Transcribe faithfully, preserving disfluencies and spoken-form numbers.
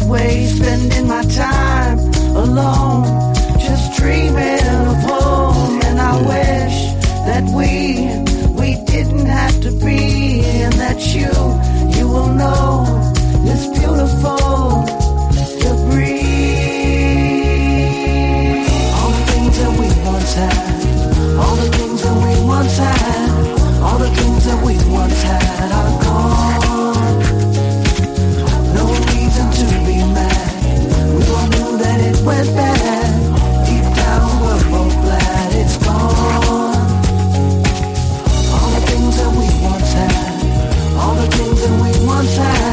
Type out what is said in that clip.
way, spending my time alone, just dreaming of home. And I wish that we, we didn't have to be, and that you, you will know it's beautiful to breathe. All the things that we once had, all the things that we once had, all the things that we once had are gone. No reason to be mad, we all knew that it went bad. Deep down we're both glad it's gone. All the things that we once had, all the things that we once had